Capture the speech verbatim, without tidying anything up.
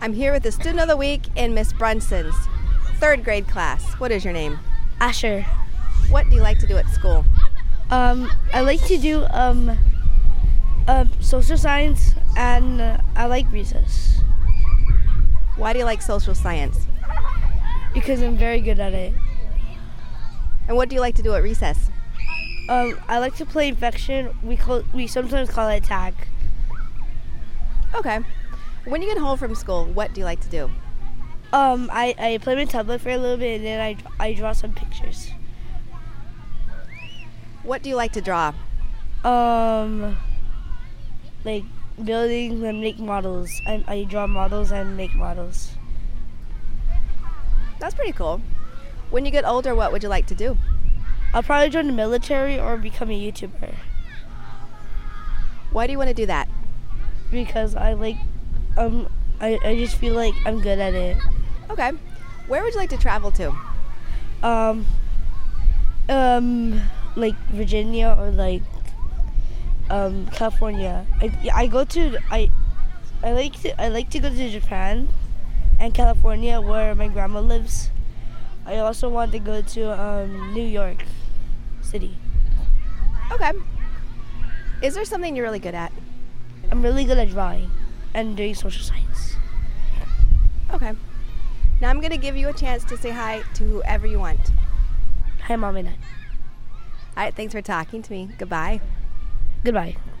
I'm here with the Student of the Week in Miss Brunson's third grade class. What is your name? Asher. What do you like to do at school? Um, I like to do um, uh, social science, and uh, I like recess Why do you like social science? because I'm very good at it. And what do you like to do at recess? Um, I like to play infection. We call we sometimes call it tag. Okay. When you get home from school, what do you like to do? Um, I, I play my tablet for a little bit, and then I I draw some pictures. What do you like to draw? Um, like buildings and make models. I I draw models and make models. That's pretty cool. When you get older, what would you like to do? I'll probably join the military or become a YouTuber Why do you want to do that? because I like um I, I just feel like I'm good at it. Okay. Where would you like to travel to? Um, um, like Virginia or like um California. I I go to I I like to I like to go to Japan and California where my grandma lives. I also want to go to um New York City. Okay. Is there something you're really good at? I'm really good at drawing and doing social science. Okay. Now I'm going to give you a chance to say hi to whoever you want. Hi, Mom and Dad. All right, thanks for talking to me. Goodbye. Goodbye.